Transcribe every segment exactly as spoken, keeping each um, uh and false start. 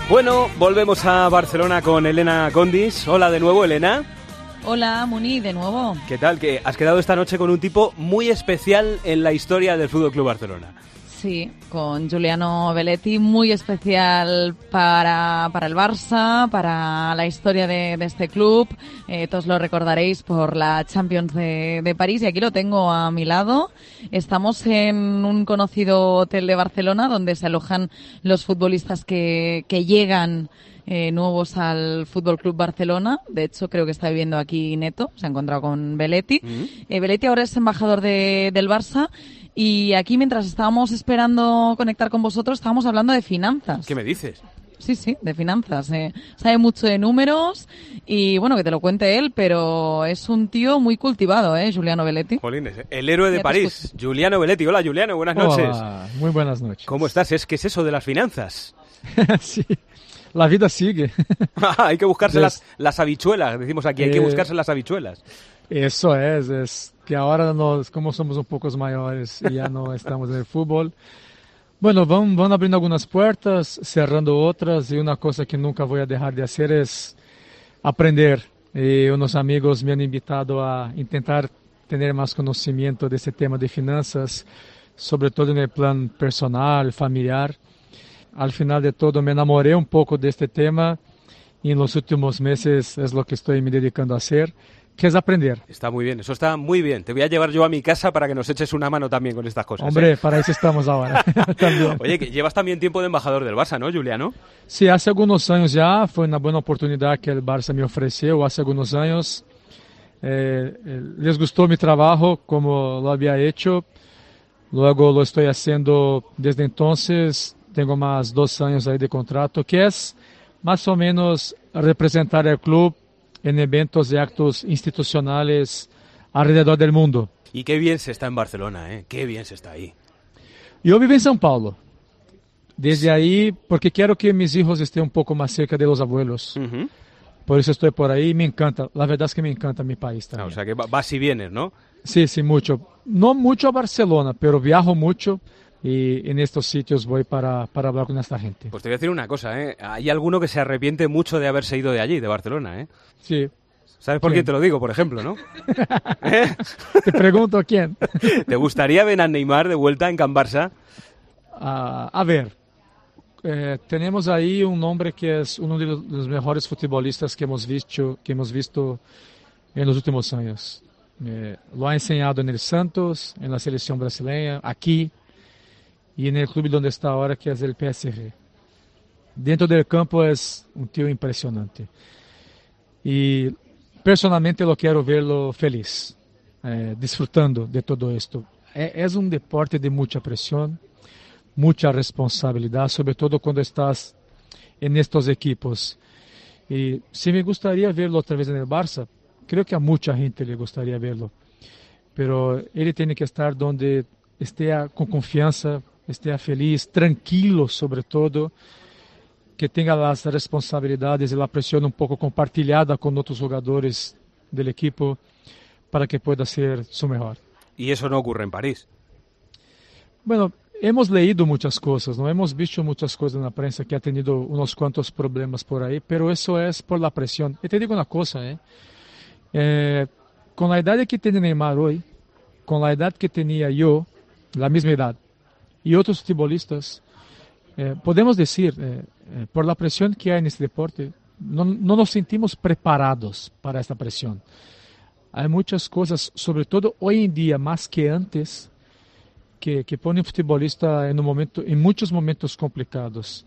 Bueno, volvemos a Barcelona con Elena Condis. Hola de nuevo, Elena. Hola, Muni, de nuevo. ¿Qué tal? Que has quedado esta noche con un tipo muy especial en la historia del F C Barcelona. Sí, con Giuliano Belletti, muy especial para, para el Barça, para la historia de, de este club. Eh, todos lo recordaréis por la Champions de, de París, y aquí lo tengo a mi lado. Estamos en un conocido hotel de Barcelona donde se alojan los futbolistas que, que llegan eh, nuevos al Fútbol Club Barcelona. De hecho, creo que está viviendo aquí Neto, se ha encontrado con Belletti. Mm-hmm. Eh, Belletti ahora es embajador de, del Barça. Y aquí, mientras estábamos esperando conectar con vosotros, estábamos hablando de finanzas. ¿Qué me dices? Sí, sí, de finanzas. Eh. Sabe mucho de números y, bueno, que te lo cuente él, pero es un tío muy cultivado, ¿eh? Giuliano Belletti. Jolines, el héroe de París, Giuliano Belletti. Hola, Giuliano, buenas noches. Hola, muy buenas noches. ¿Cómo estás? ¿Es, ¿Qué es eso de las finanzas? Sí, la vida sigue. Hay que buscarse las, las habichuelas, decimos aquí, hay eh, que buscarse las habichuelas. Eso es, es que ahora nos, como somos un poco mayores y ya no estamos en el fútbol, bueno, van, van abriendo algunas puertas, cerrando otras, y una cosa que nunca voy a dejar de hacer es aprender. Y unos amigos me han invitado a intentar tener más conocimiento de ese tema de finanzas, sobre todo en el plan personal, familiar. Al final de todo me enamoré un poco de este tema y en los últimos meses es lo que estoy me dedicando a hacer, que es aprender. Está muy bien, eso está muy bien. Te voy a llevar yo a mi casa para que nos eches una mano también con estas cosas. Hombre, ¿eh? Para eso estamos ahora. También. Oye, que llevas también tiempo de embajador del Barça, ¿no, Giuliano? Sí, hace algunos años ya, fue una buena oportunidad que el Barça me ofreció hace algunos años. Eh, eh, les gustó mi trabajo, como lo había hecho. Luego lo estoy haciendo desde entonces. Tengo más dos años ahí de contrato, que es más o menos representar al club en eventos y actos institucionales alrededor del mundo. Y qué bien se está en Barcelona, ¿eh? Qué bien se está ahí. Yo vivo en São Paulo. Desde ahí, porque quiero que mis hijos estén un poco más cerca de los abuelos. Uh-huh. Por eso estoy por ahí y me encanta. La verdad es que me encanta mi país también. Ah, o sea que vas y vienes, ¿no? Sí, sí, mucho. No mucho a Barcelona, pero viajo mucho. Y en estos sitios voy para, para hablar con esta gente. Pues te voy a decir una cosa, ¿eh? Hay alguno que se arrepiente mucho de haberse ido de allí, de Barcelona, ¿eh? Sí. ¿Sabes por quién te lo digo, por ejemplo, no? ¿Eh? Te pregunto quién. ¿Te gustaría ver a Neymar de vuelta en Can Barça? Uh, a ver, eh, tenemos ahí un hombre que es uno de los mejores futbolistas que hemos visto, que hemos visto en los últimos años. Eh, lo ha enseñado en el Santos, en la selección brasileña, aquí, y en el club donde está ahora, que es el P S G. Dentro del campo es un tío impresionante. Y personalmente lo quiero verlo feliz, eh, disfrutando de todo esto. Es, es un deporte de mucha presión, mucha responsabilidad, sobre todo cuando estás en estos equipos. Y si me gustaría verlo otra vez en el Barça, creo que a mucha gente le gustaría verlo. Pero él tiene que estar donde esté con confianza, esté feliz, tranquilo sobre todo, que tenga las responsabilidades y la presión un poco compartilhada con otros jugadores del equipo para que pueda ser su mejor. ¿Y eso no ocurre en París? Bueno, hemos leído muchas cosas, ¿no? Hemos visto muchas cosas en la prensa que ha tenido unos cuantos problemas por ahí, pero eso es por la presión. Y te digo una cosa, ¿eh? Eh, con la edad que tiene Neymar hoy, con la edad que tenía yo, la misma edad, y otros futbolistas, eh, podemos decir, eh, eh, por la presión que hay en este deporte, no, no nos sentimos preparados para esta presión. Hay muchas cosas, sobre todo hoy en día, más que antes, que, que ponen futbolista en, un momento, en muchos momentos complicados.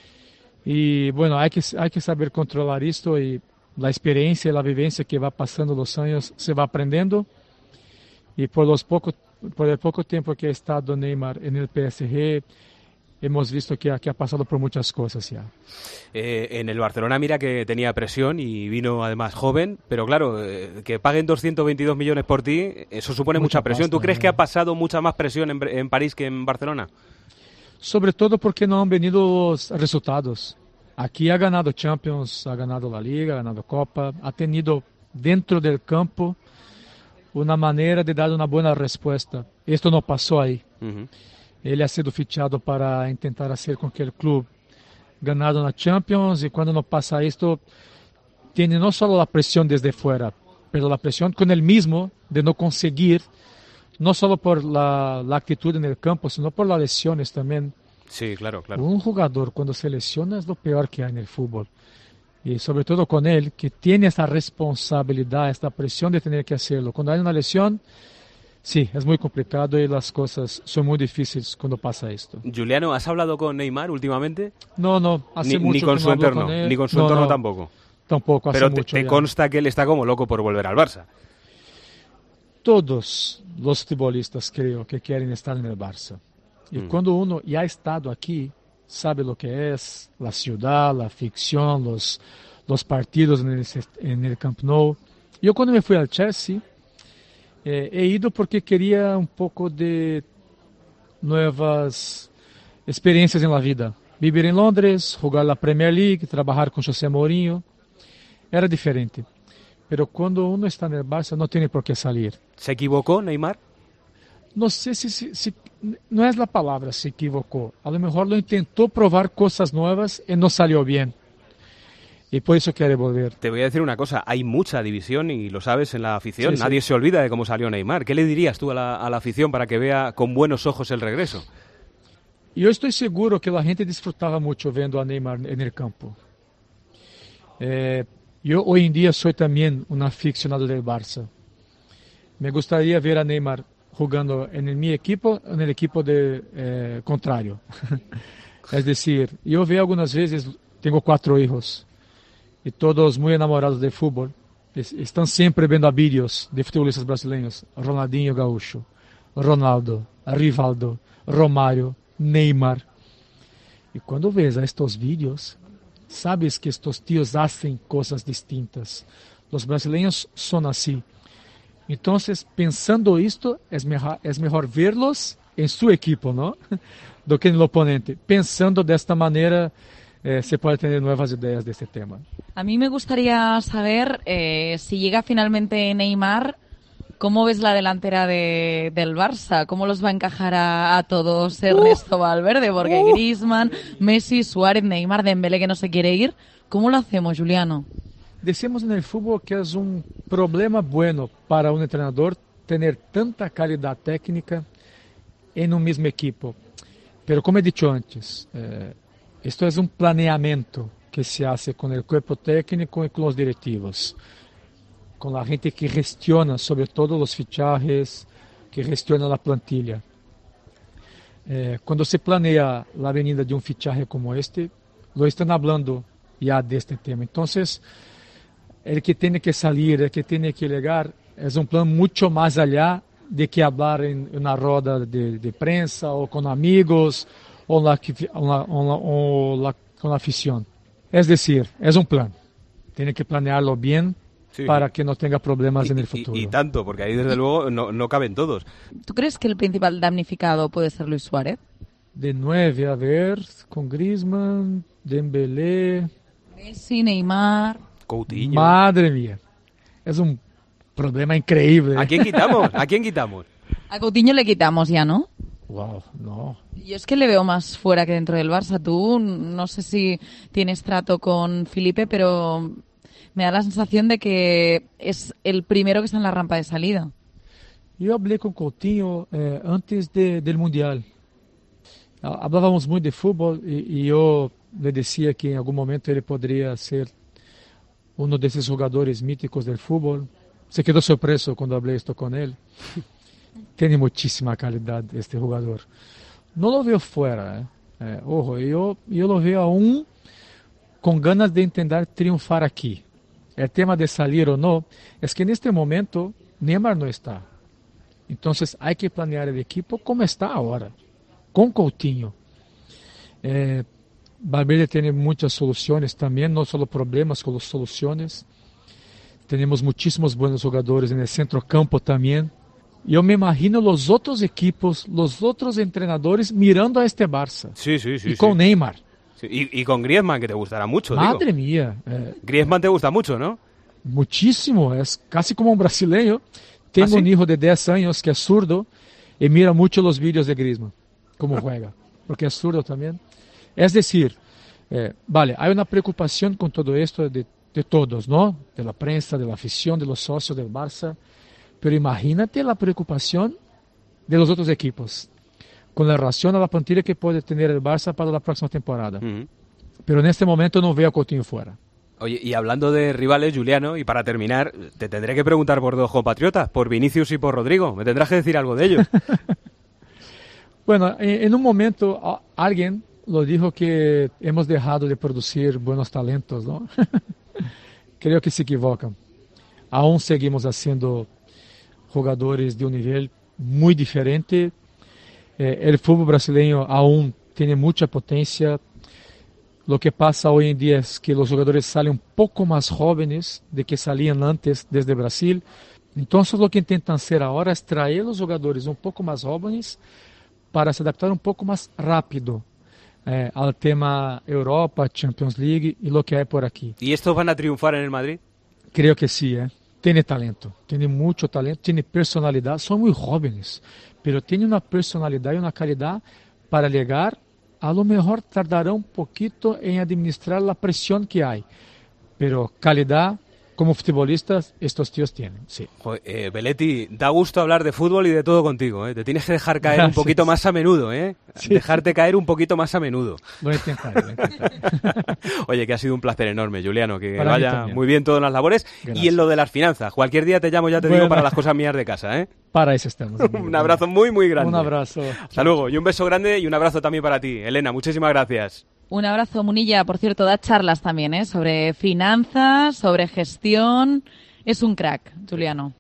Y bueno, hay que, hay que saber controlar esto, y la experiencia y la vivencia que va pasando los años se va aprendiendo. Y por los pocos por el poco tiempo que ha estado Neymar en el P S G, hemos visto que ha, que ha pasado por muchas cosas ya. Eh, en el Barcelona, mira que tenía presión y vino además joven, pero claro, eh, que paguen doscientos veintidós millones por ti, eso supone mucha, mucha presión. Pasta, ¿Tú crees eh. que ha pasado mucha más presión en, en París que en Barcelona? Sobre todo porque no han venido los resultados. Aquí ha ganado Champions, ha ganado la Liga, ha ganado Copa, ha tenido dentro del campo una manera de dar una buena respuesta. Esto no pasó ahí. Uh-huh. Ele ha sido fichado para intentar hacer con que el club ganado una Champions y cuando no pasa esto, tiene no solo la presión desde fuera, pero la presión con él mismo de no conseguir, no solo por la, la actitud en el campo, sino por las lesiones también. Sí, claro, claro. Un jugador cuando se lesiona es lo peor que hay en el fútbol. Y sobre todo con él, que tiene esta responsabilidad, esta presión de tener que hacerlo. Cuando hay una lesión, sí, es muy complicado y las cosas son muy difíciles cuando pasa esto. Juliano, ¿has hablado con Neymar últimamente? No, no, hace ni, mucho ni con que su no hablo entorno, con él. ni con su No, entorno no, tampoco. Tampoco, hace Pero te, mucho te ya. consta que él está como loco por volver al Barça. Todos los futbolistas creo que quieren estar en el Barça. Y Mm. cuando uno ya ha estado aquí, sabe lo que es la ciudad, la ficción, los, los partidos en el, en el Camp Nou. Yo cuando me fui al Chelsea, eh, he ido porque quería un poco de nuevas experiencias en la vida. Vivir en Londres, jugar la Premier League, trabajar con José Mourinho, era diferente. Pero cuando uno está en el Barça no tiene por qué salir. ¿Se equivocó Neymar? No sé si, si, si no es la palabra se equivocó. A lo mejor lo intentó probar cosas nuevas y no salió bien. Y por eso quiere volver. Te voy a decir una cosa, hay mucha división y lo sabes en la afición. Sí, Nadie sí. se olvida de cómo salió Neymar. ¿Qué le dirías tú a la, a la afición para que vea con buenos ojos el regreso? Yo estoy seguro que la gente disfrutaba mucho viendo a Neymar en el campo. Eh, yo hoy en día soy también un aficionado del Barça. Me gustaría ver a Neymar jugando en mi equipo o en el equipo de, eh, contrario. Es decir, yo veo algunas veces, tengo cuatro hijos y todos muy enamorados del fútbol. Es- Están siempre viendo vídeos de futbolistas brasileños. Ronaldinho Gaúcho, Ronaldo, Rivaldo, Romário, Neymar. Y cuando ves a estos vídeos, sabes que estos tíos hacen cosas distintas. Los brasileños son así. Entonces, pensando esto, es mejor, es mejor verlos en su equipo, ¿no? Do que en el oponente. Pensando de esta manera, eh, se puede tener nuevas ideas de este tema. A mí me gustaría saber eh, si llega finalmente Neymar, ¿cómo ves la delantera de, del Barça? ¿Cómo los va a encajar a, a todos Ernesto Valverde? Porque Griezmann, Messi, Suárez, Neymar, Dembélé que no se quiere ir. ¿Cómo lo hacemos, Juliano? Decimos en el fútbol que es un problema bueno para un entrenador tener tanta calidad técnica en un mismo equipo. Pero como he dicho antes, eh, esto es un planeamiento que se hace con el cuerpo técnico y con los directivos, con la gente que gestiona sobre todo los fichajes, que gestiona la plantilla. Eh, cuando se planea la venida de un fichaje como este, lo están hablando ya de este tema. Entonces, el que tiene que salir, el que tiene que llegar, es un plan mucho más allá de que hablar en una roda de, de prensa o con amigos o, la, o, la, o, la, o la, con la afición. Es decir, es un plan. Tiene que planearlo bien Sí, para sí. que no tenga problemas Y, en el y- futuro. y tanto, porque ahí desde luego no, no caben todos. ¿Tú crees que el principal damnificado puede ser Luis Suárez? De nueve, a ver, con Griezmann, Dembélé. Messi, Neymar. Coutinho. Madre mía, es un problema increíble. ¿A quién quitamos? ¿A quién quitamos? A Coutinho le quitamos ya, ¿no? Wow, no. Yo es que le veo más fuera que dentro del Barça. Tú no sé si tienes trato con Felipe, pero me da la sensación de que es el primero que está en la rampa de salida. Yo hablé con Coutinho eh, antes de, del Mundial. Ha- Hablábamos muy de fútbol y, y yo le decía que en algún momento ele podría ser uno de esos jugadores míticos del fútbol. Se quedó sorpreso cuando hablé esto con él. Tiene muchísima calidad este jugador. No lo veo fuera, eh. Eh, ojo, yo, yo lo veo aún con ganas de intentar triunfar aquí. El tema de salir o no es que en este momento Neymar no está. Entonces hay que planear el equipo como está ahora, con Coutinho. Eh, Valverde tiene muchas soluciones también, no solo problemas, con las soluciones. Tenemos muchísimos buenos jugadores en el centro campo también. Yo me imagino los otros equipos, los otros entrenadores mirando a este Barça. Sí, sí, sí. y sí. con Neymar. Sí, Y, y con Griezmann, que te gustará mucho, Madre digo. mía, eh, Griezmann te gusta mucho, ¿no? muchísimo. Es casi como un brasileño. Tengo ¿Ah, sí? un hijo de diez años que es zurdo y mira mucho los vídeos de Griezmann, cómo juega, porque es zurdo también. Es decir, Eh, vale, hay una preocupación con todo esto de, de todos, ¿no? De la prensa, de la afición, de los socios del Barça. Pero imagínate la preocupación de los otros equipos con relación a la plantilla que puede tener el Barça para la próxima temporada. Uh-huh. Pero en este momento no veo a Coutinho fuera. Oye, y hablando de rivales, Juliano, y para terminar, te tendré que preguntar por dos compatriotas, por Vinicius y por Rodrigo. Me tendrás que decir algo de ellos. Bueno, en, en un momento alguien lo dijo que hemos dejado de producir buenos talentos, ¿no? Creo que se equivocan. Aún seguimos haciendo jugadores de un nivel muy diferente. Eh, el fútbol brasileño aún tiene mucha potencia. Lo que pasa hoy en día es que los jugadores salen un poco más jóvenes de que salían antes desde Brasil. Entonces lo que intentan hacer ahora es traer los jugadores un poco más jóvenes para se adaptar un poco más rápido eh, al tema Europa, Champions League y lo que hay por aquí. ¿Y estos van a triunfar en el Madrid? Creo que sí, ¿eh? Tiene talento, tiene mucho talento, tiene personalidad, son muy jóvenes, pero tiene una personalidad y una calidad para llegar. A lo mejor tardará un poquito en administrar la presión que hay, pero calidad como futbolistas estos tíos tienen, sí. Joder, eh, Belletti, da gusto hablar de fútbol y de todo contigo, ¿eh? Te tienes que dejar caer Gracias. un poquito más a menudo, ¿eh? Sí. Dejarte caer un poquito más a menudo. Voy a intentar, voy a intentar. Oye, que ha sido un placer enorme, Juliano, que para vaya muy bien todas las labores. Gracias. Y en lo de las finanzas, cualquier día te llamo, ya te bueno. digo, para las cosas mías de casa, ¿eh? Para eso estamos. Un abrazo muy, muy grande. Un abrazo. Hasta luego, y un beso grande y un abrazo también para ti. Elena, muchísimas gracias. Un abrazo, Munilla. Por cierto, da charlas también, ¿eh? Sobre finanzas, sobre gestión. Es un crack, Juliano.